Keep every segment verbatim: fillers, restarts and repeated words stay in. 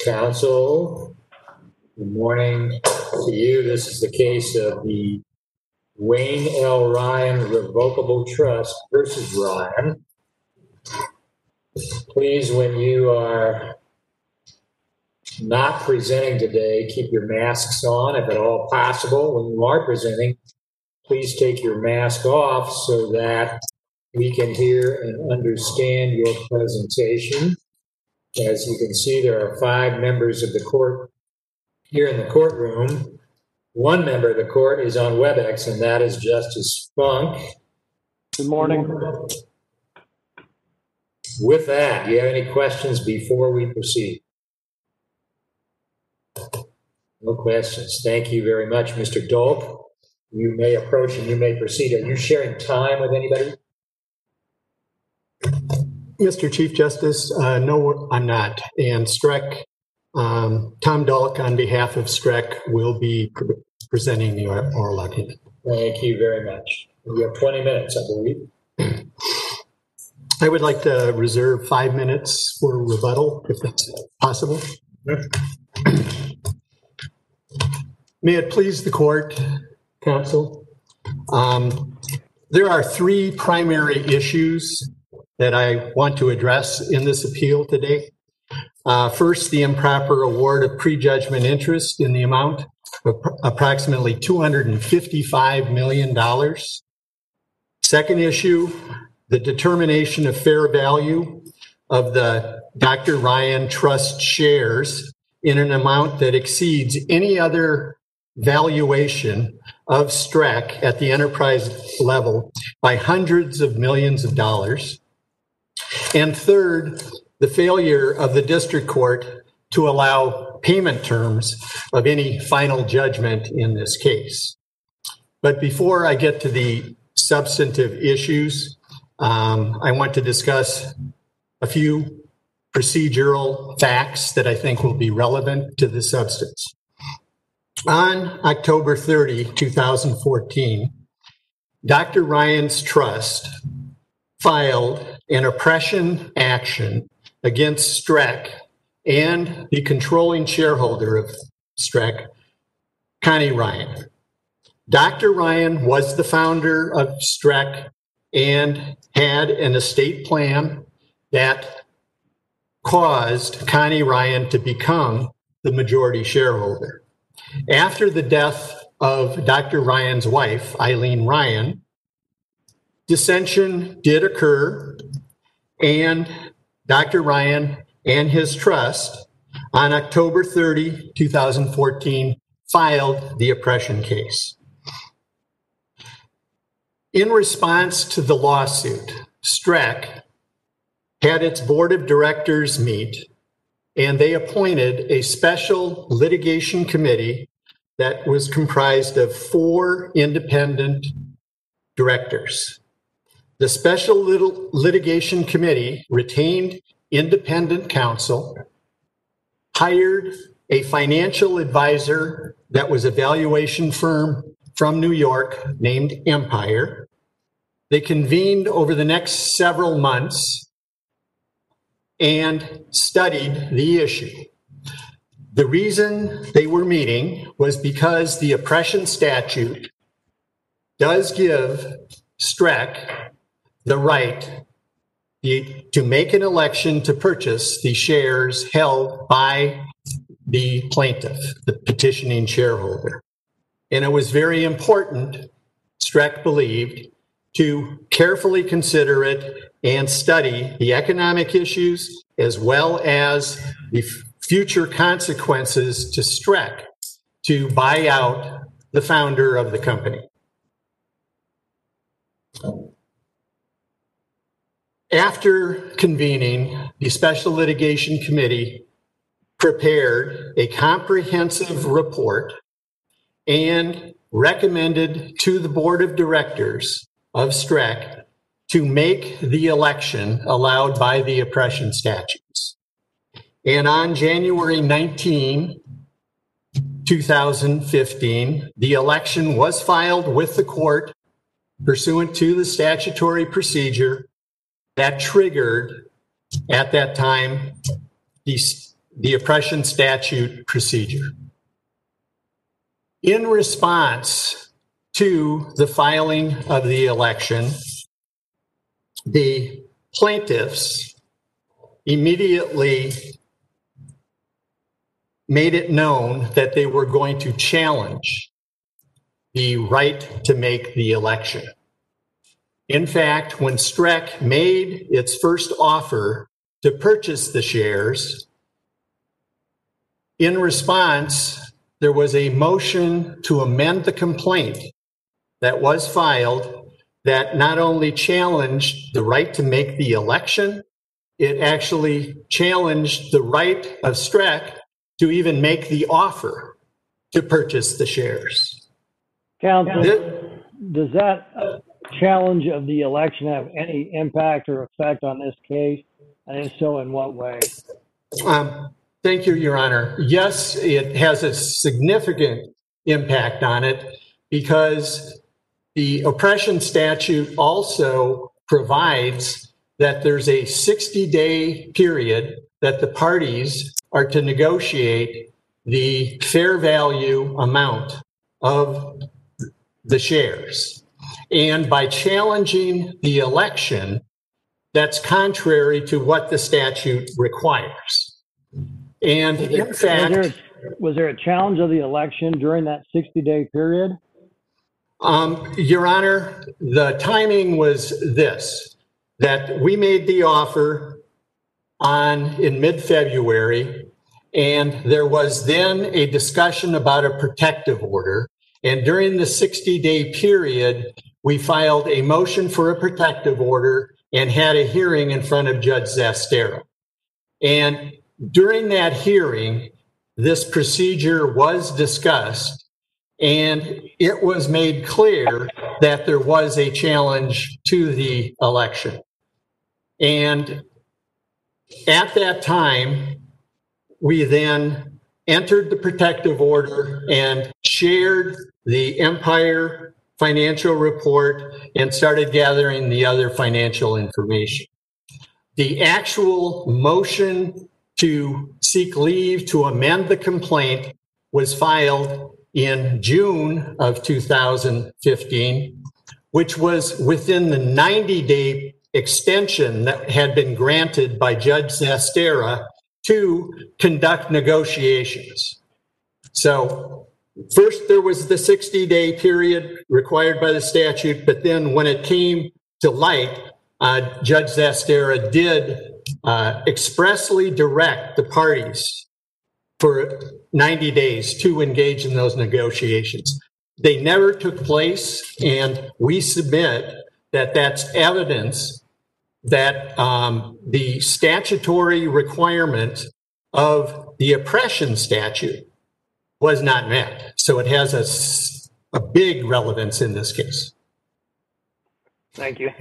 Council, good morning to you. This is the case of the Wayne L. Ryan Revocable Trust versus Ryan. Please, when you are not presenting today, keep your masks on if at all possible. When you are presenting, please take your mask off so that we can hear and understand your presentation. As you can see, there are five members of the court here in the courtroom. One member of the court is on WebEx, and that is Justice Funk. Good morning. With that, do you have any questions before we proceed? No questions. Thank you very much, Mister Dolk. You may approach and you may proceed. Are you sharing time with anybody? Mister Chief Justice, uh, no, I'm not. And Streck, um, Tom Dolk, on behalf of Streck, will be pre- presenting the oral argument. Thank you very much. You have twenty minutes, I believe. I would like to reserve five minutes for rebuttal, if that's possible. May it please the court, counsel. Um, there are three primary issues that I want to address in this appeal today. Uh, first, the improper award of prejudgment interest in the amount of approximately two hundred fifty-five million dollars. Second issue, the determination of fair value of the Doctor Ryan Trust shares in an amount that exceeds any other valuation of Streck at the enterprise level by hundreds of millions of dollars. And third, the failure of the district court to allow payment terms of any final judgment in this case. But before I get to the substantive issues, um, I want to discuss a few procedural facts that I think will be relevant to the substance. On October thirtieth, two thousand fourteen, Doctor Ryan's Trust filed an oppression action against Streck and the controlling shareholder of Streck, Connie Ryan. Doctor Ryan was the founder of Streck and had an estate plan that caused Connie Ryan to become the majority shareholder. After the death of Doctor Ryan's wife, Eileen Ryan, dissension did occur, and Doctor Ryan and his trust on October thirtieth, two thousand fourteen filed the oppression case. In response to the lawsuit, Streck had its board of directors meet, and they appointed a special litigation committee that was comprised of four independent directors. The special lit- litigation committee retained independent counsel, hired a financial advisor that was a valuation firm from New York named Empire. They convened over the next several months and studied the issue. The reason they were meeting was because the oppression statute does give Streck the right to make an election to purchase the shares held by the plaintiff, the petitioning shareholder. And it was very important, Streck believed, to carefully consider it and study the economic issues as well as the future consequences to Streck to buy out the founder of the company. After convening, the Special Litigation Committee prepared a comprehensive report and recommended to the board of directors of Streck to make the election allowed by the oppression statutes. And on January nineteenth, two thousand fifteen, the election was filed with the court pursuant to the statutory procedure that triggered, at that time, the the oppression statute procedure. In response to the filing of the election, the plaintiffs immediately made it known that they were going to challenge the right to make the election. In fact, when Streck made its first offer to purchase the shares, in response, there was a motion to amend the complaint that was filed that not only challenged the right to make the election, it actually challenged the right of Streck to even make the offer to purchase the shares. Counsel, This- does that challenge of the election have any impact or effect on this case? And if so, in what way? Um, thank you, Your Honor. Yes, it has a significant impact on it because the oppression statute also provides that there's a sixty-day period that the parties are to negotiate the fair value amount of the shares. And by challenging the election, that's contrary to what the statute requires. And in Was fact, there, was there a challenge of the election during that sixty-day period? um, Your Honor, the timing was this, that we made the offer on in mid-February, and there was then a discussion about a protective order. And during the sixty-day period, we filed a motion for a protective order and had a hearing in front of Judge Zastera. And during that hearing, this procedure was discussed, and it was made clear that there was a challenge to the election. And at that time, we then entered the protective order and shared the Empire financial report and started gathering the other financial information. The actual motion to seek leave to amend the complaint was filed in June of two thousand fifteen, which was within the ninety-day extension that had been granted by Judge Zastera to conduct negotiations. So first there was the sixty-day period required by the statute, but then when it came to light, uh, Judge Zastera did uh, expressly direct the parties for ninety days to engage in those negotiations. They never took place, and we submit that that's evidence that um, the statutory requirement of the oppression statute was not met. So it has a, a big relevance in this case. Thank you.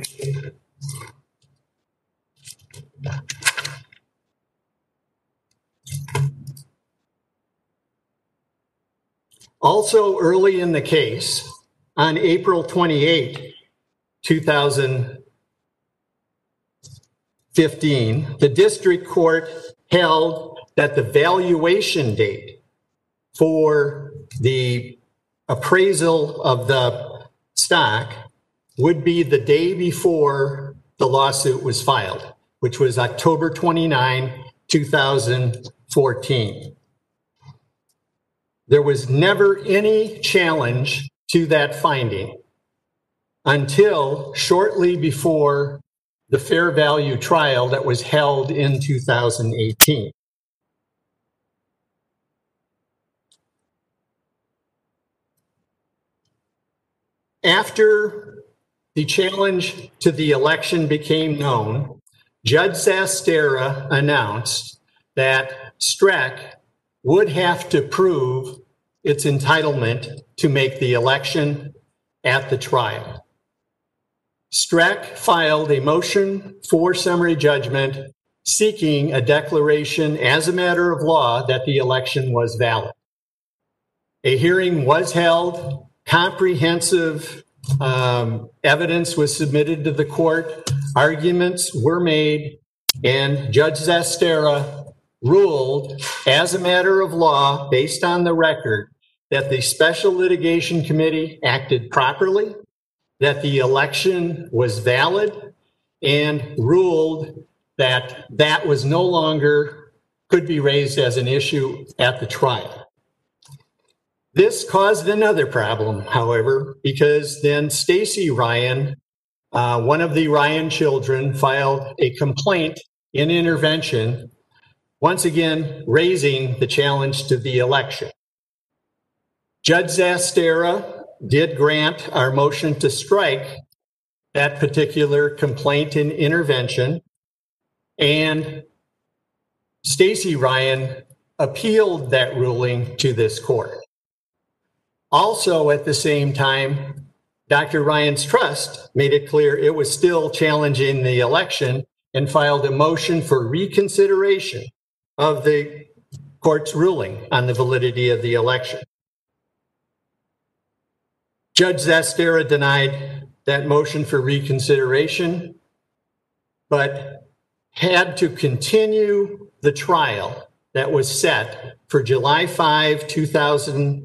Also early in the case, on April twenty-eighth, two thousand fifteen, the district court held that the valuation date for the appraisal of the stock would be the day before the lawsuit was filed, which was October twenty-ninth, two thousand fourteen. There was never any challenge to that finding until shortly before the fair value trial that was held in two thousand eighteen. After the challenge to the election became known, Judge Zastera announced that Streck would have to prove its entitlement to make the election at the trial. Streck filed a motion for summary judgment seeking a declaration as a matter of law that the election was valid. A hearing was held, comprehensive um, evidence was submitted to the court, arguments were made, and Judge Zastera ruled as a matter of law, based on the record, that the Special Litigation Committee acted properly, that the election was valid, and ruled that that was no longer could be raised as an issue at the trial. This caused another problem, however, because then Stacy Ryan, uh, one of the Ryan children, filed a complaint in intervention, once again raising the challenge to the election. Judge Zastera did grant our motion to strike that particular complaint in intervention, and Stacy Ryan appealed that ruling to this court. Also, at the same time, Doctor Ryan's trust made it clear it was still challenging the election and filed a motion for reconsideration of the court's ruling on the validity of the election. Judge Zastera denied that motion for reconsideration, but had to continue the trial that was set for July fifth, two thousand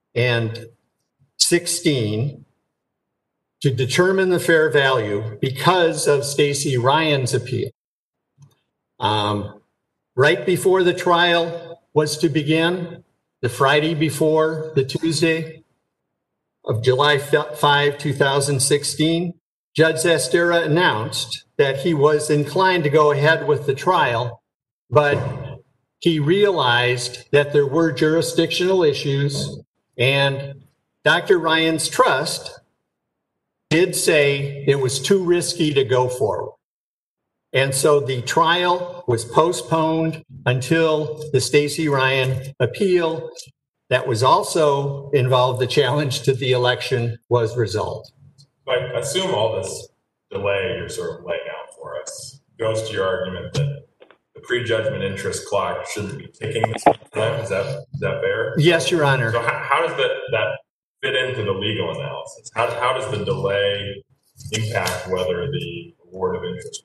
sixteen to determine the fair value because of Stacy Ryan's appeal. Um, right before the trial was to begin, the Friday before the Tuesday of July fifth, two thousand sixteen, Judge Zastera announced that he was inclined to go ahead with the trial, but he realized that there were jurisdictional issues, and Doctor Ryan's trust did say it was too risky to go forward. And so the trial was postponed until the Stacy Ryan appeal that was also involved the challenge to the election was resolved. I assume all this delay you're sort of laying out for us goes to your argument that the prejudgment interest clock shouldn't be ticking this time. Is that, is that fair? Yes, Your Honor. So how, how does that, that fit into the legal analysis? How, how does the delay impact whether the award of interest?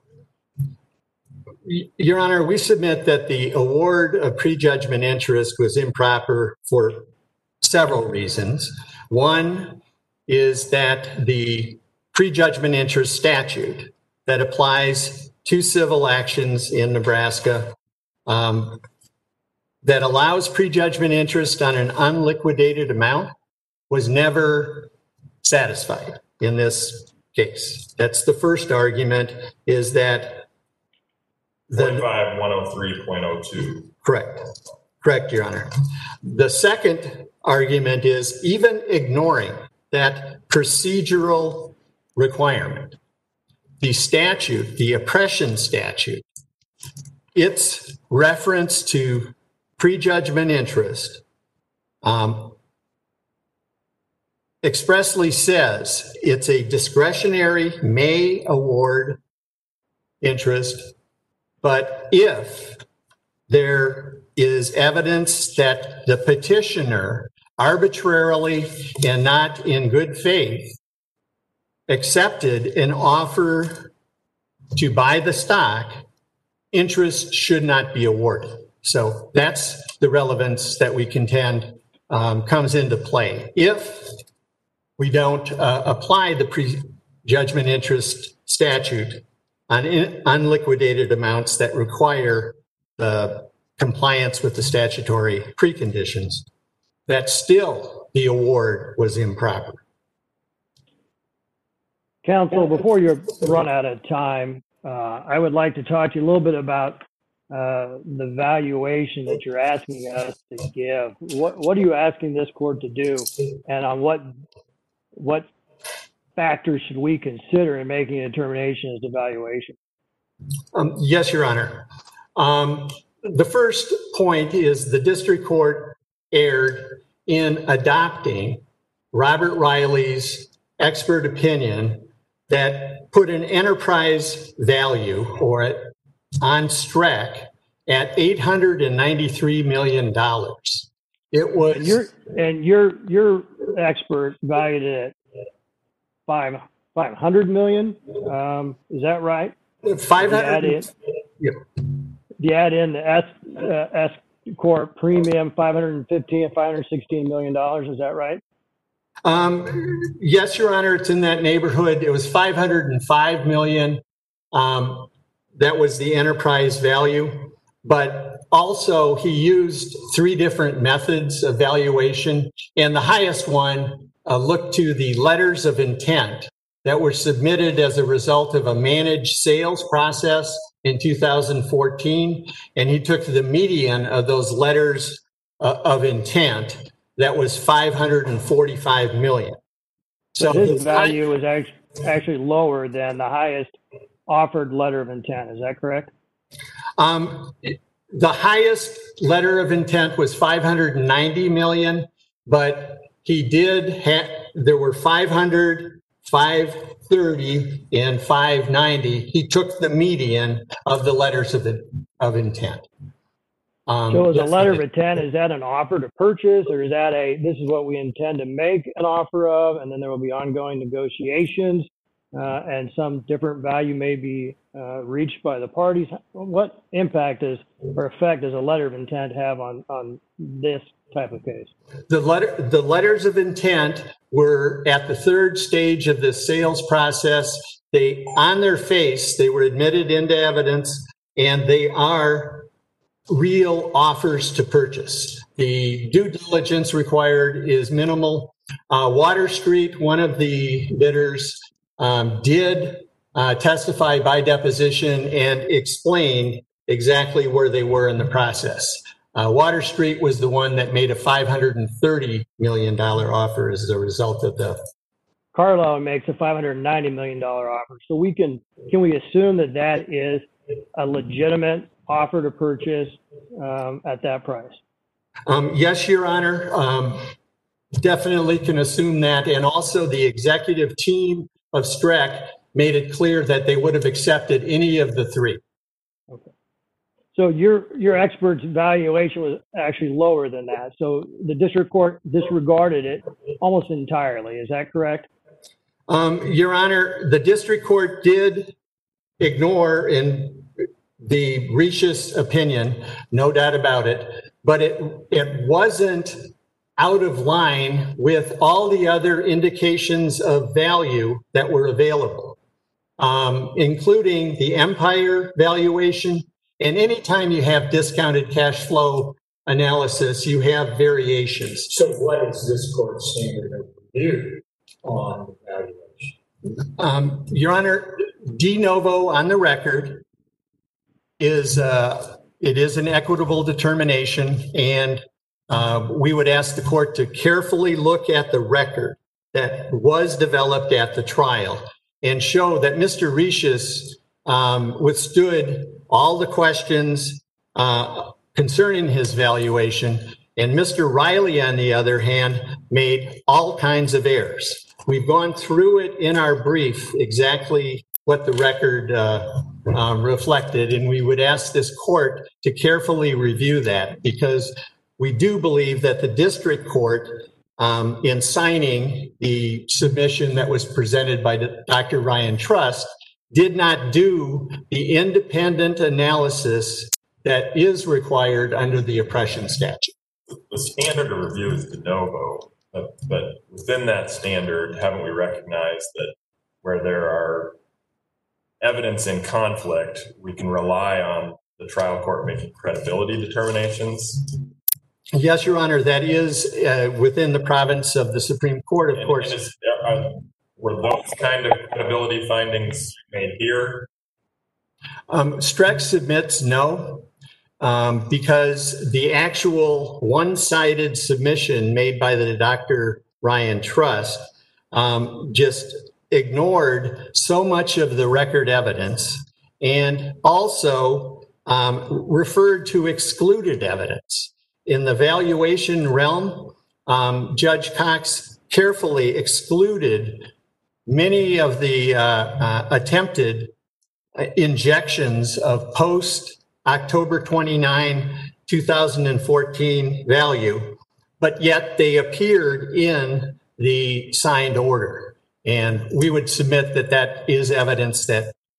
Your Honor, we submit that the award of prejudgment interest was improper for several reasons. One is that the prejudgment interest statute that applies to civil actions in Nebraska um, that allows prejudgment interest on an unliquidated amount was never satisfied in this case. That's the first argument, is that the forty-five one oh three point oh two. Correct. Correct, Your Honor. The second argument is, even ignoring that procedural requirement, the statute, the oppression statute, its reference to prejudgment interest um, expressly says it's a discretionary may award interest, but if there is evidence that the petitioner arbitrarily and not in good faith accepted an offer to buy the stock, interest should not be awarded. So that's the relevance that we contend um, comes into play. If we don't uh, apply the prejudgment interest statute on in, unliquidated amounts that require the compliance with the statutory preconditions, that still the award was improper. Counsel, before you run out of time, uh, I would like to talk to you a little bit about uh, the valuation that you're asking us to give. What, what are you asking this court to do, and on what what factors should we consider in making a determination as to valuation? Um, yes, Your Honor. Um, the first point is the district court erred in adopting Robert Riley's expert opinion that put an enterprise value or it on Streck at eight hundred ninety-three million dollars. It was and your and your your expert valued it at five five hundred million. Um, is that right? five hundred. Yeah. you add in the S, uh, S Corp premium, five hundred fifteen and five hundred sixteen million dollars. Is that right? Um, yes, Your Honor, it's in that neighborhood. It was five hundred five million. Um, that was the enterprise value, but also he used three different methods of valuation, and the highest one uh, looked to the letters of intent that were submitted as a result of a managed sales process in two thousand fourteen, and he took the median of those letters uh, of intent. That was five hundred forty-five million. So his value was actually actually lower than the highest offered letter of intent. Is that correct? Um, the highest letter of intent was five hundred ninety million, but he did have, there were five hundred, five thirty, and five ninety. He took the median of the letters of, the, of intent. Um, so is a yes, letter of intent, is that an offer to purchase, or is that a, this is what we intend to make an offer of, and then there will be ongoing negotiations, uh, and some different value may be uh, reached by the parties? What impact is, or effect does a letter of intent have on, on this type of case? The letter, the letters of intent were at the third stage of the sales process. They, on their face, they were admitted into evidence, and they are real offers to purchase. The due diligence required is minimal. Uh, Water Street, one of the bidders, um, did uh, testify by deposition and explain exactly where they were in the process. Uh, Water Street was the one that made a five hundred thirty million dollars offer as a result of the. Carlisle makes a five hundred ninety million dollars offer. So we can, can we assume that that is a legitimate offer to purchase um, at that price? Um, yes, Your Honor. Um, definitely can assume that. And also the executive team of Streck made it clear that they would have accepted any of the three. Okay. So your, your expert's valuation was actually lower than that. So the district court disregarded it almost entirely. Is that correct? Um, Your Honor, the district court did ignore in the Rish's opinion, no doubt about it, but it it wasn't out of line with all the other indications of value that were available, um, including the Empire valuation. And anytime you have discounted cash flow analysis, you have variations. So what is this court standard of review on the valuation? Um, Your Honor, de novo on the record is uh, it is an equitable determination, and uh, we would ask the court to carefully look at the record that was developed at the trial and show that Mister Rishis um, withstood all the questions uh, concerning his valuation, and Mister Riley, on the other hand, made all kinds of errors. We've gone through it in our brief exactly what the record uh, uh, reflected, and we would ask this court to carefully review that, because we do believe that the district court, um, in signing the submission that was presented by Doctor Ryan Trust, did not do the independent analysis that is required under the oppression statute. The standard of review is de novo, but, but within that standard, haven't we recognized that where there are evidence in conflict, we can rely on the trial court making credibility determinations? Yes, Your Honor, that is uh, within the province of the Supreme Court, of and, course. And is, uh, were those kind of credibility findings made here? Um, Streck submits no, um, because the actual one-sided submission made by the Doctor Ryan Trust um, just ignored so much of the record evidence, and also um, referred to excluded evidence. In the valuation realm, um, Judge Cox carefully excluded many of the uh, uh, attempted injections of post-October twenty-ninth, two thousand fourteen value, but yet they appeared in the signed order. And we would submit that that is evidence that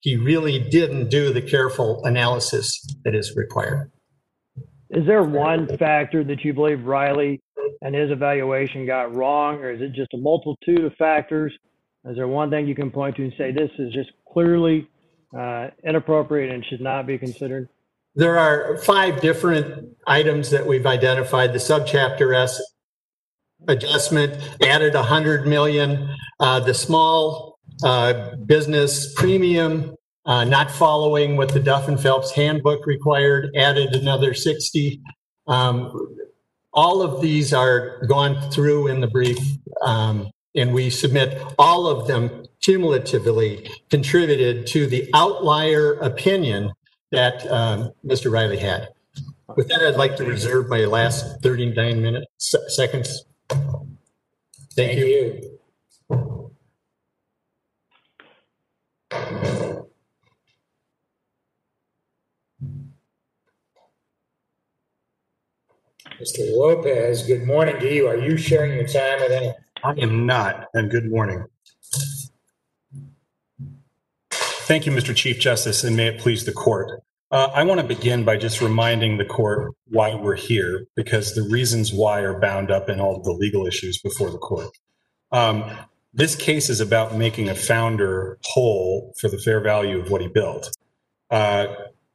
he really didn't do the careful analysis that is required. Is there one factor that you believe Riley and his evaluation got wrong, or is it just a multitude of factors? Is there one thing you can point to and say this is just clearly uh, inappropriate and should not be considered? There are five different items that we've identified. The subchapter S adjustment added one hundred million. Uh, the small uh, business premium, uh, not following what the Duff and Phelps handbook required, added another sixty. Um, all of these are gone through in the brief, um, and we submit all of them cumulatively contributed to the outlier opinion that um, Mister Riley had. With that, I'd like to reserve my last thirty-nine minutes, seconds. Thank, Thank you. you. Mister Lopez, good morning to you. Are you sharing your time with anyone? I am not, and good morning. Thank you, Mister Chief Justice, and may it please the court. Uh, I want to begin by just reminding the court why we're here, because the reasons why are bound up in all of the legal issues before the court. Um, this case is about making a founder whole for the fair value of what he built. Uh,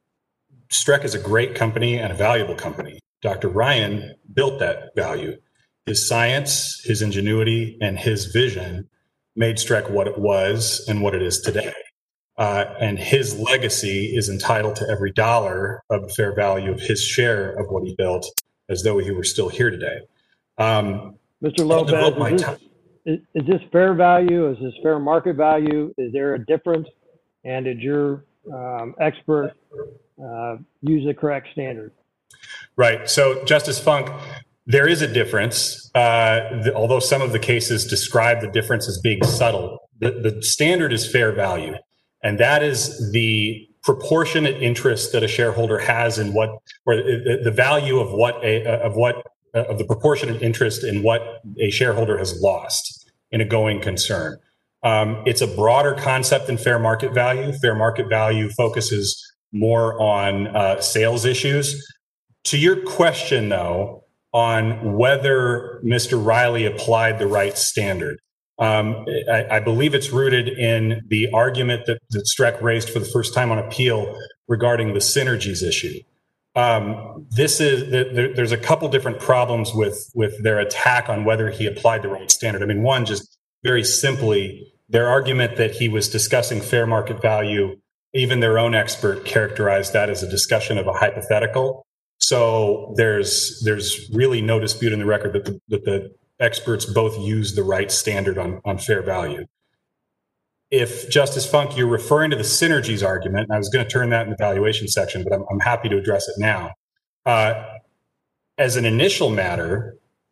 Streck is a great company and a valuable company. Doctor Ryan built that value. His science, his ingenuity, and his vision made Streck what it was and what it is today. Uh, and his legacy is entitled to every dollar of the fair value of his share of what he built, as though he were still here today. Um, Mister Lopez, is this, is, is this fair value? Is this fair market value? Is there a difference? And did your um, expert uh, use the correct standard? Right. So, Justice Funk, there is a difference. Uh, the, although some of the cases describe the difference as being subtle, the, the standard is fair value. And that is the proportionate interest that a shareholder has in what, or the, the value of what a, of what, uh, of the proportionate interest in what a shareholder has lost in a going concern. Um, it's a broader concept than fair market value. Fair market value focuses more on uh, sales issues. To your question, though, on whether Mister Riley applied the right standard, Um, I, I believe it's rooted in the argument that, that Streck raised for the first time on appeal regarding the synergies issue. Um, this is there, there's a couple different problems with with their attack on whether he applied the right standard. I mean, one, just very simply, their argument that he was discussing fair market value, even their own expert characterized that as a discussion of a hypothetical. So there's there's really no dispute in the record that the, that the experts both use the right standard on, on fair value. If, Justice Funk, you're referring to the synergies argument, and I was going to turn that in the valuation section, but I'm, I'm happy to address it now. Uh, as an initial matter,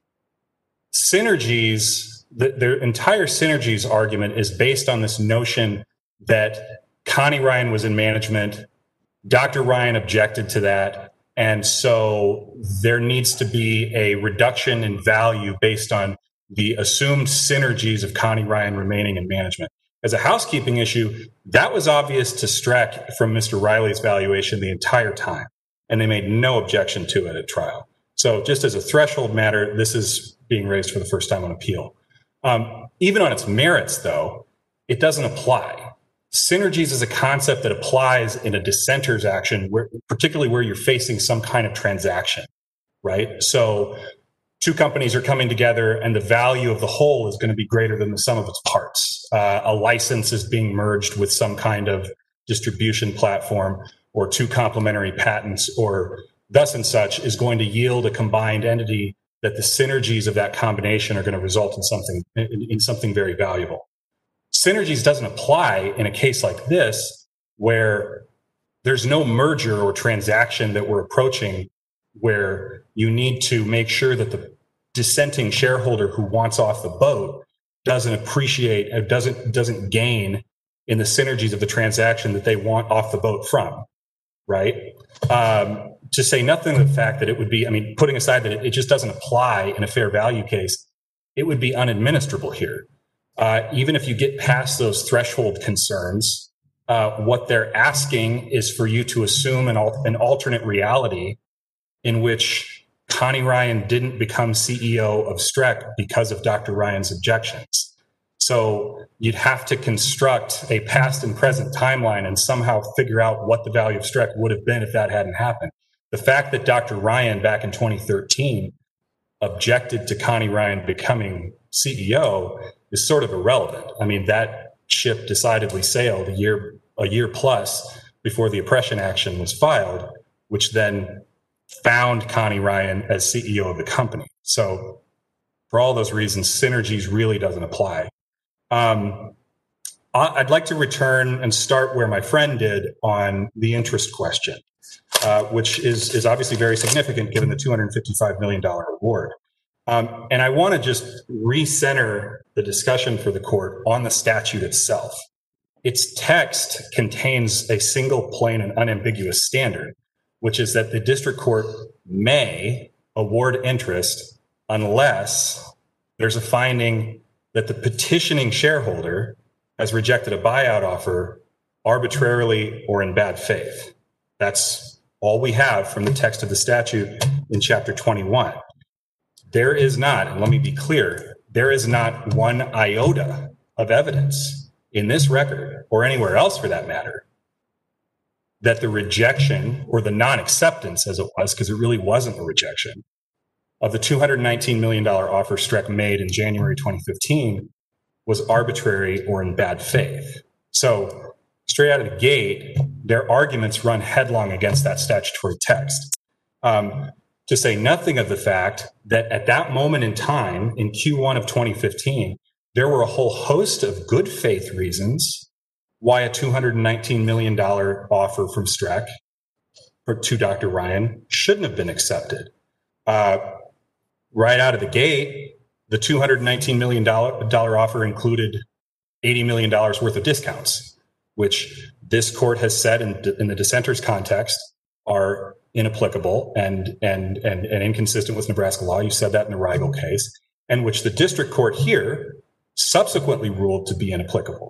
synergies, the, their entire synergies argument is based on this notion that Connie Ryan was in management, Doctor Ryan objected to that, and so there needs to be a reduction in value based on the assumed synergies of Connie Ryan remaining in management. As a housekeeping issue, that was obvious to Streck from Mister Riley's valuation the entire time, and they made no objection to it at trial. So just as a threshold matter, this is being raised for the first time on appeal. Um, even on its merits, though, it doesn't apply. Synergies is a concept that applies in a dissenter's action, where, particularly where you're facing some kind of transaction, right? So two companies are coming together and the value of the whole is going to be greater than the sum of its parts. Uh, a license is being merged with some kind of distribution platform, or two complementary patents, or thus and such is going to yield a combined entity that the synergies of that combination are going to result in something, in, in something very valuable. Synergies doesn't apply in a case like this, where there's no merger or transaction that we're approaching where you need to make sure that the dissenting shareholder who wants off the boat doesn't appreciate, doesn't, doesn't gain in the synergies of the transaction that they want off the boat from, right? Um, to say nothing of the fact that it would be, I mean, putting aside that it, it just doesn't apply in a fair value case, it would be unadministrable here. Uh, even if you get past those threshold concerns, Uh, what they're asking is for you to assume an, al- an alternate reality in which Connie Ryan didn't become C E O of Streck because of Doctor Ryan's objections. So you'd have to construct a past and present timeline and somehow figure out what the value of Streck would have been if that hadn't happened. The fact that Doctor Ryan back in twenty thirteen objected to Connie Ryan becoming C E O is sort of irrelevant. I mean, that ship decidedly sailed a year a year plus before the oppression action was filed, which then found Connie Ryan as C E O of the company. So for all those reasons, synergies really doesn't apply. Um, I'd like to return and start where my friend did on the interest question, uh, which is, is obviously very significant given the two hundred fifty-five million dollars award. Um, and I want to just recenter the discussion for the court on the statute itself. Its text contains a single, plain, and unambiguous standard, which is that the district court may award interest unless there's a finding that the petitioning shareholder has rejected a buyout offer arbitrarily or in bad faith. That's all we have from the text of the statute in Chapter twenty-one. There is not, and let me be clear, there is not one iota of evidence in this record, or anywhere else for that matter, that the rejection or the non-acceptance, as it was, because it really wasn't a rejection, of the two hundred nineteen million dollars offer Streck made in January twenty fifteen was arbitrary or in bad faith. So straight out of the gate, their arguments run headlong against that statutory text. Um, to say nothing of the fact that at that moment in time, in Q one of twenty fifteen, there were a whole host of good faith reasons why a two hundred nineteen million dollars offer from Streck or to Doctor Ryan shouldn't have been accepted. Uh, right out of the gate, the two hundred nineteen million dollars offer included eighty million dollars worth of discounts, which this court has said in, in the dissenters context are inapplicable and, and, and, and inconsistent with Nebraska law. You said that in the Rigel case, and which the district court here subsequently ruled to be inapplicable.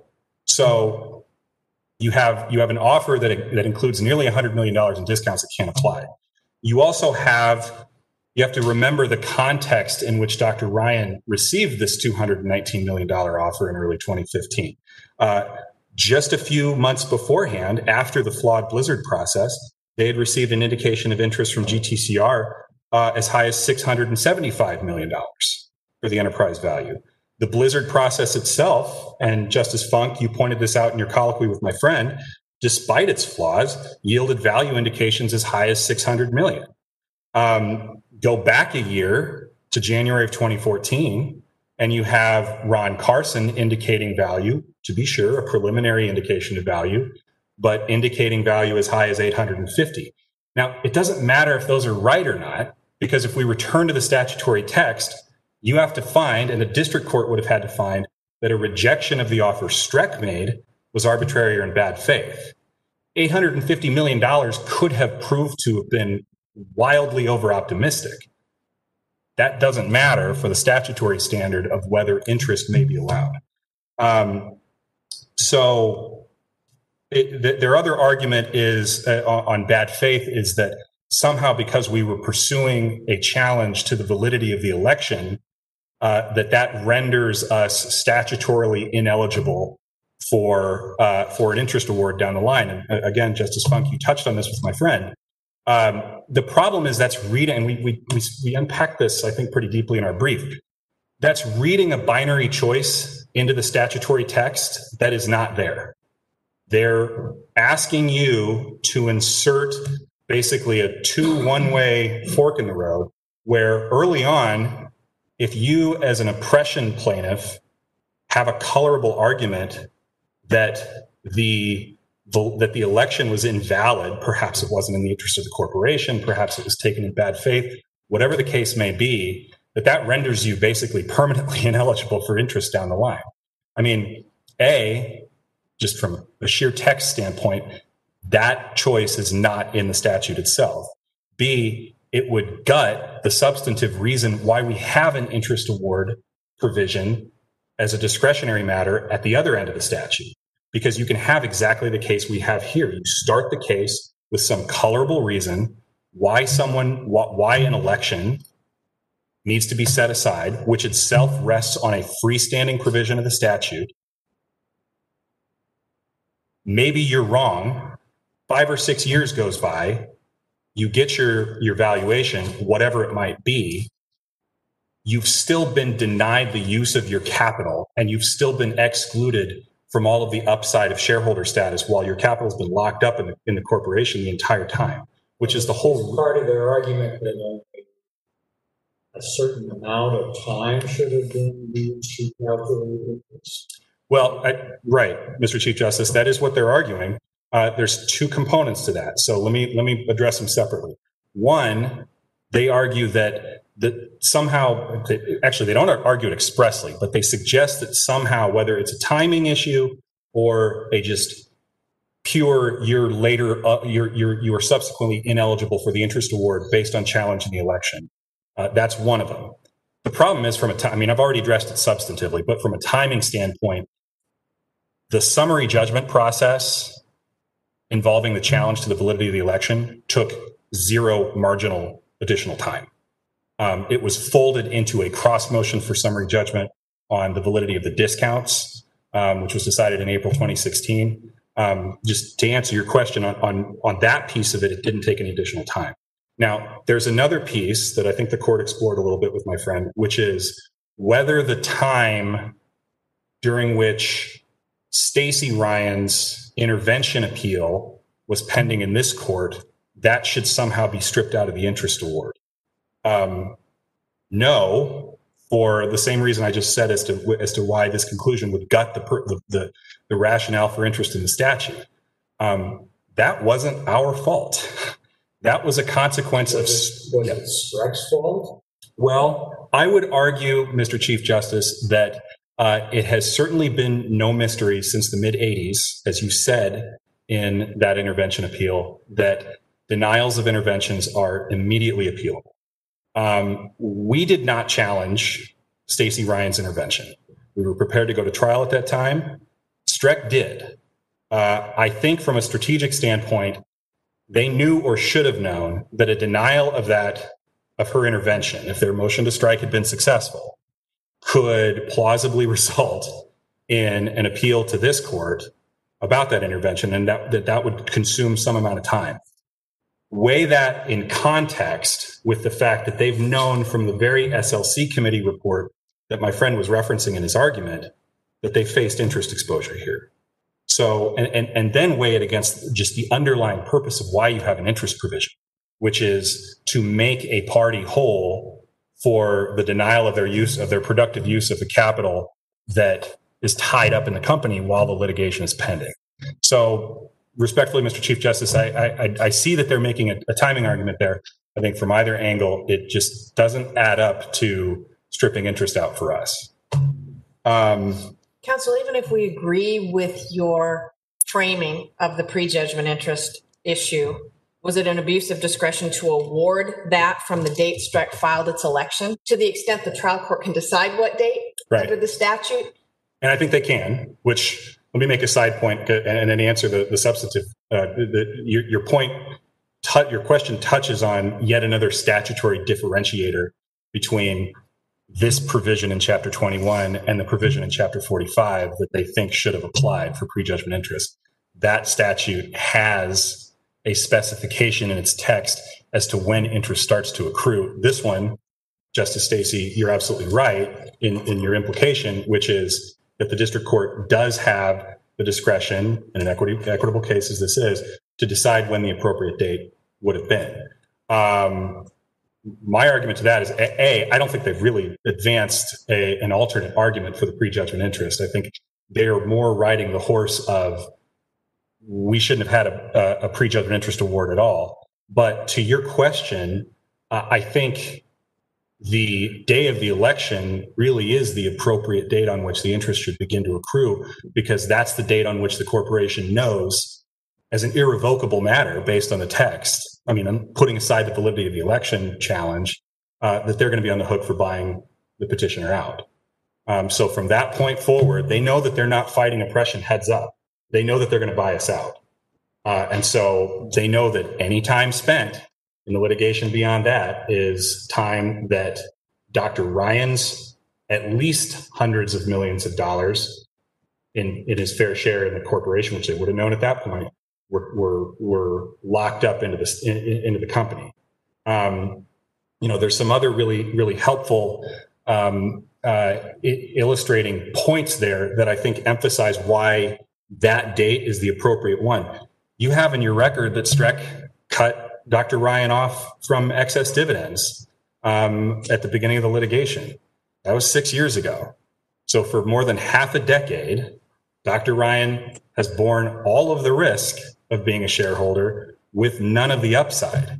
So you have you have an offer that, that includes nearly one hundred million dollars in discounts that can't apply. You also have, you have to remember the context in which Doctor Ryan received this two hundred nineteen million dollars offer in early twenty fifteen. Uh, just a few months beforehand, after the flawed Blizzard process, they had received an indication of interest from G T C R uh, as high as six hundred seventy-five million dollars for the enterprise value. The Blizzard process itself, and Justice Funk, you pointed this out in your colloquy with my friend, despite its flaws, yielded value indications as high as six hundred million dollars. Um, go back a year to January of twenty fourteen, and you have Ron Carson indicating value, to be sure, a preliminary indication of value, but indicating value as high as eight hundred fifty. Now, it doesn't matter if those are right or not, because if we return to the statutory text, you have to find, and the district court would have had to find, that a rejection of the offer Streck made was arbitrary or in bad faith. eight hundred fifty million dollars could have proved to have been wildly over-optimistic. That doesn't matter for the statutory standard of whether interest may be allowed. Um, so it, th- their other argument is uh, on bad faith is that somehow because we were pursuing a challenge to the validity of the election, uh, that that renders us statutorily ineligible for uh, for an interest award down the line. And uh, again, Justice Funk, you touched on this with my friend. Um, the problem is that's reading, and we, we we we unpack this, I think, pretty deeply in our brief. That's reading a binary choice into the statutory text that is not there. They're asking you to insert basically a two one-way fork in the road, where early on, if you as an oppression plaintiff have a colorable argument that the that the election was invalid, perhaps it wasn't in the interest of the corporation, perhaps it was taken in bad faith, whatever the case may be, that that renders you basically permanently ineligible for interest down the line. I mean, A, just from a sheer text standpoint, that choice is not in the statute itself. B, it would gut the substantive reason why we have an interest award provision as a discretionary matter at the other end of the statute. because you can have exactly the case we have here. You start the case with some colorable reason why someone, why an election needs to be set aside, which itself rests on a freestanding provision of the statute. Maybe you're wrong. Five or six years goes by. You get your, your valuation, whatever it might be. You've still been denied the use of your capital, and you've still been excluded from all of the upside of shareholder status while your capital has been locked up in the, in the corporation the entire time, which is the whole part of their argument that only a certain amount of time should have been used to calculate this. Well, I, right, Mister Chief Justice, that is what they're arguing. Uh, there's two components to that. So let me let me address them separately. One, they argue that that somehow, actually, they don't argue it expressly, but they suggest that somehow, whether it's a timing issue or a just pure you're later, uh, you're you're you are subsequently ineligible for the interest award based on challenge in the election. Uh, that's one of them. The problem is from a time. I mean, I've already addressed it substantively, but from a timing standpoint, the summary judgment process involving the challenge to the validity of the election took zero marginal additional time. Um, it was folded into a cross motion for summary judgment on the validity of the discounts, um, which was decided in April twenty sixteen. Um, just to answer your question on, on, on that piece of it, it didn't take any additional time. Now, there's another piece that I think the court explored a little bit with my friend, which is whether the time during which Stacey Ryan's intervention appeal was pending in this court, that should somehow be stripped out of the interest award. Um, no, for the same reason I just said as to as to why this conclusion would gut the the the, the rationale for interest in the statute. Um, that wasn't our fault. That was a consequence of. Was it, was it Streck's fault? Well, I would argue, Mister Chief Justice, that uh, it has certainly been no mystery since the mid eighties, as you said in that intervention appeal, that denials of interventions are immediately appealable. Um, we did not challenge Stacey Ryan's intervention. We were prepared to go to trial at that time. Streck did. Uh, I think from a strategic standpoint, they knew or should have known that a denial of that, of her intervention, if their motion to strike had been successful, could plausibly result in an appeal to this court about that intervention, and that that, that would consume some amount of time. Weigh that in context with the fact that they've known from the very S L C committee report that my friend was referencing in his argument that they faced interest exposure here. So, and, and, and then weigh it against just the underlying purpose of why you have an interest provision, which is to make a party whole for the denial of their use of their productive use of the capital that is tied up in the company while the litigation is pending. So respectfully, Mister Chief Justice, I, I, I see that they're making a, a timing argument there. I think from either angle, it just doesn't add up to stripping interest out for us. Um, Counsel, even if we agree with your framing of the prejudgment interest issue, was it an abuse of discretion to award that from the date Streck filed its election, to the extent the trial court can decide what date right. under the statute? And I think they can, which let me make a side point and then answer the, the substantive. Uh, the, your, your point, t- your question touches on yet another statutory differentiator between this provision in Chapter twenty-one and the provision in Chapter forty-five that they think should have applied for prejudgment interest. That statute has a specification in its text as to when interest starts to accrue. This one, Justice Stacey, you're absolutely right in, in your implication, which is that the district court does have the discretion in an equity, equitable case as this is to decide when the appropriate date would have been. Um, my argument to that is, A, I don't think they've really advanced a, an alternate argument for the prejudgment interest. I think they are more riding the horse of we shouldn't have had a, a prejudgment interest award at all. But to your question, uh, I think the day of the election really is the appropriate date on which the interest should begin to accrue, because that's the date on which the corporation knows as an irrevocable matter based on the text. I mean, I'm putting aside the validity of the election challenge, uh, that they're going to be on the hook for buying the petitioner out. Um, so from that point forward, they know that they're not fighting oppression heads up. They know that they're going to buy us out. Uh, and so they know that any time spent in the litigation beyond that is time that Doctor Ryan's at least hundreds of millions of dollars in, in his fair share in the corporation, which they would have known at that point, were, were, were locked up into, this, in, into the company. Um, you know, there's some other really, really helpful um, uh, I- illustrating points there that I think emphasize why that date is the appropriate one. You have in your record that Streck cut Doctor Ryan off from excess dividends um, at the beginning of the litigation. That was six years ago. So for more than half a decade, Doctor Ryan has borne all of the risk of being a shareholder with none of the upside.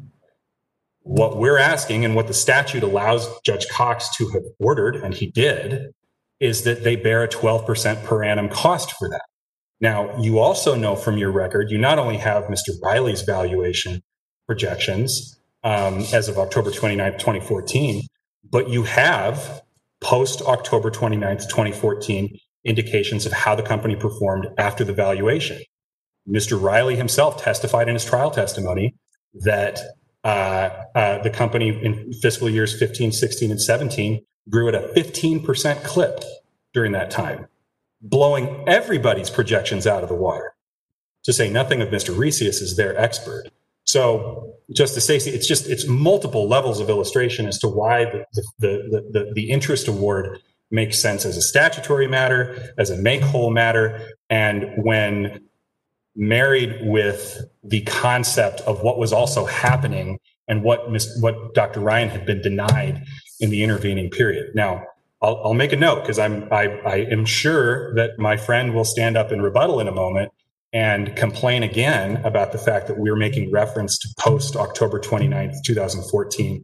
What we're asking and what the statute allows Judge Cox to have ordered, and he did, is that they bear a twelve percent per annum cost for that. Now, you also know from your record, you not only have Mister Riley's valuation projections um, as of October twenty-ninth, twenty fourteen, but you have post-October twenty-ninth, twenty fourteen indications of how the company performed after the valuation. Mister Riley himself testified in his trial testimony that uh, uh, the company in fiscal years fifteen, sixteen, and seventeen grew at a fifteen percent clip during that time, blowing everybody's projections out of the water, to say nothing of Mister Resius as their expert. So, Justice Stacey, it's just, it's multiple levels of illustration as to why the, the, the, the, the interest award makes sense as a statutory matter, as a make-whole matter, and when married with the concept of what was also happening and what what Doctor Ryan had been denied in the intervening period. Now, I'll, I'll make a note because I'm I, I am sure that my friend will stand up in rebuttal in a moment and complain again about the fact that we're making reference to post October twenty-ninth, twenty fourteen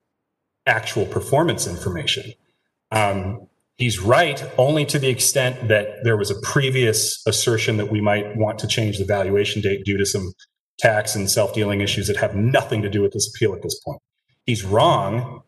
actual performance information. Um, He's right only to the extent that there was a previous assertion that we might want to change the valuation date due to some tax and self-dealing issues that have nothing to do with this appeal at this point. He's wrong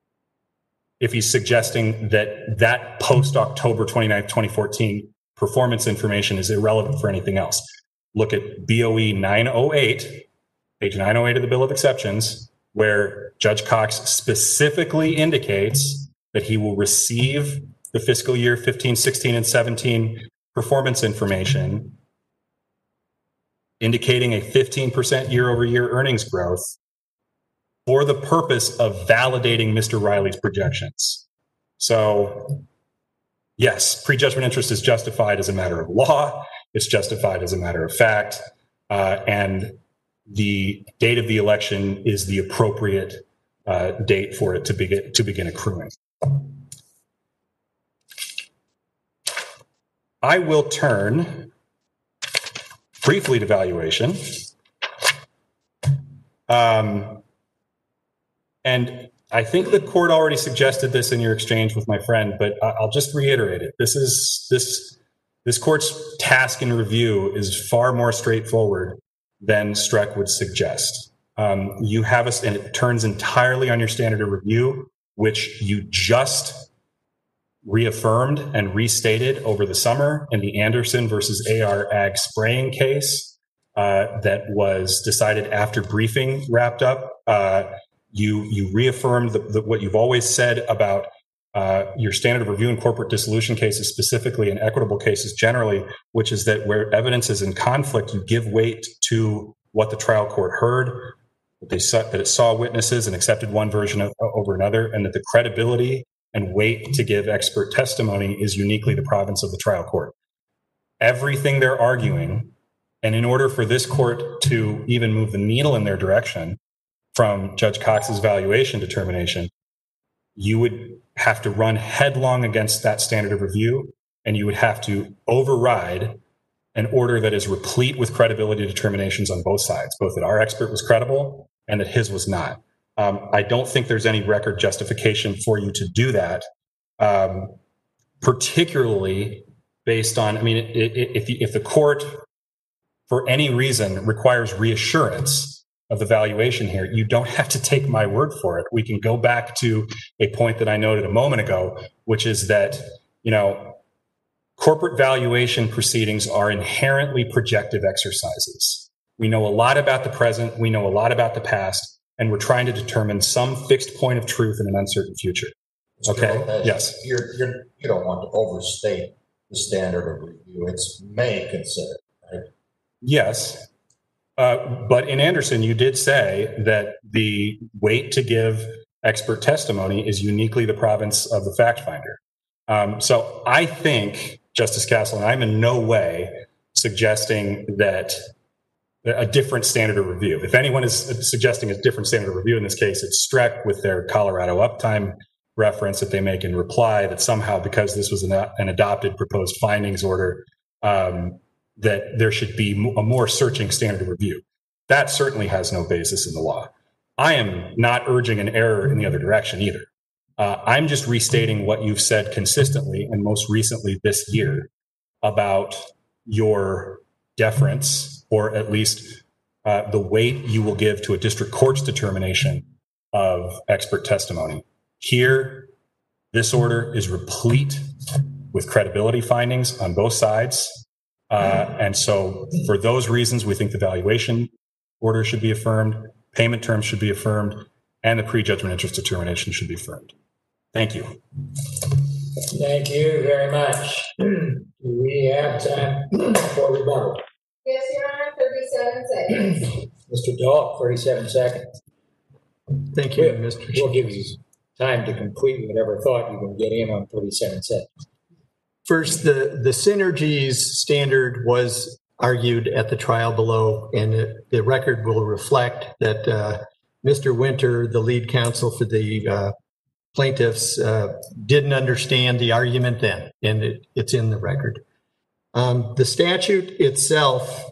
if he's suggesting that that post-October twenty-ninth, twenty fourteen performance information is irrelevant for anything else. Look at B O E nine oh eight, page nine oh eight of the Bill of Exceptions, where Judge Cox specifically indicates that he will receive the fiscal year fifteen, sixteen, and seventeen performance information, indicating a fifteen percent year-over-year earnings growth for the purpose of validating Mister Riley's projections. So, yes, prejudgment interest is justified as a matter of law. It's justified as a matter of fact. Uh, and the date of the election is the appropriate uh, date for it to begin, to begin accruing. I will turn briefly to valuation. Um, and I think the court already suggested this in your exchange with my friend, but I'll just reiterate it. This is this this court's task and review is far more straightforward than Streck would suggest. Um, you have us, and it turns entirely on your standard of review, which you just reaffirmed and restated over the summer in the Anderson versus A R Ag spraying case uh, that was decided after briefing wrapped up. Uh, you you reaffirmed the, the, what you've always said about uh, your standard of review in corporate dissolution cases, specifically in equitable cases generally, which is that where evidence is in conflict, you give weight to what the trial court heard, that they saw, that it saw witnesses and accepted one version of, over another, and that the credibility and weight to give expert testimony is uniquely the province of the trial court. Everything they're arguing, and in order for this court to even move the needle in their direction from Judge Cox's valuation determination, you would have to run headlong against that standard of review, and you would have to override an order that is replete with credibility determinations on both sides, both that our expert was credible and that his was not. Um, I don't think there's any record justification for you to do that, um, particularly based on, I mean, it, it, if, if the court, for any reason, requires reassurance of the valuation here, you don't have to take my word for it. We can go back to a point that I noted a moment ago, which is that, you know, corporate valuation proceedings are inherently projective exercises. We know a lot about the present, we know a lot about the past, and we're trying to determine some fixed point of truth in an uncertain future. Okay? Lopez, Yes. You're, you're, you don't want to overstate the standard of review. It's may consider, right? Yes. Uh, but in Anderson, you did say that the weight to give expert testimony is uniquely the province of the fact finder. Um, so I think, Justice Castle, and I'm in no way suggesting that a different standard of review. If anyone is suggesting a different standard of review in this case, it's Streck with their Colorado uptime reference that they make in reply that somehow because this was an, an adopted proposed findings order, um, that there should be a more searching standard of review. That certainly has no basis in the law. I am not urging an error in the other direction either. Uh, I'm just restating what you've said consistently and most recently this year about your deference, or at least uh, the weight you will give to a district court's determination of expert testimony. Here, this order is replete with credibility findings on both sides. Uh, and so for those reasons, we think the valuation order should be affirmed, payment terms should be affirmed, and the prejudgment interest determination should be affirmed. Thank you. Thank you very much. Do we have time for rebuttal? Yes, Your Honor, thirty-seven seconds. Mister Dahl, thirty-seven seconds. Thank you, We'll, Mister we'll Chair. give you time to complete whatever thought you can get in on thirty-seven seconds. First, the, the synergies standard was argued at the trial below, and it, the record will reflect that uh, Mister Winter, the lead counsel for the uh, plaintiffs, uh, didn't understand the argument then, and it, it's in the record. Um, the statute itself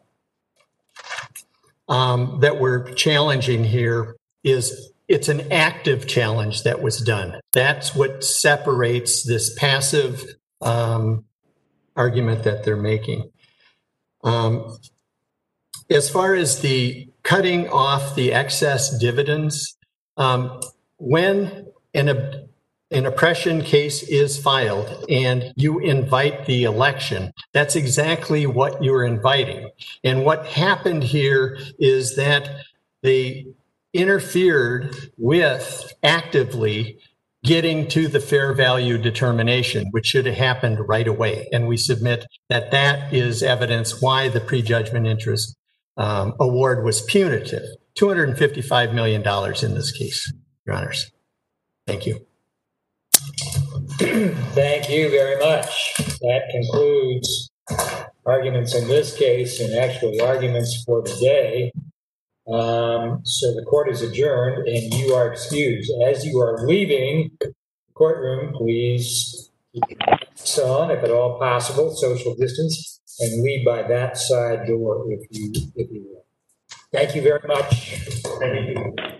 um, that we're challenging here is it's an active challenge that was done. That's what separates this passive um, argument that they're making. Um, as far as the cutting off the excess dividends, um, when an, an oppression case is filed and you invite the election, that's exactly what you're inviting. And what happened here is that they interfered with actively getting to the fair value determination, which should have happened right away. And we submit that that is evidence why the prejudgment interest um, award was punitive. two hundred fifty-five million dollars in this case, Your Honors. Thank you. Thank you very much. That concludes arguments in this case and actually arguments for the day. Um, so the court is adjourned and you are excused. As you are leaving the courtroom, please keep your masks on, if at all possible, social distance, and leave by that side door if you, if you will. Thank you very much. Thank you.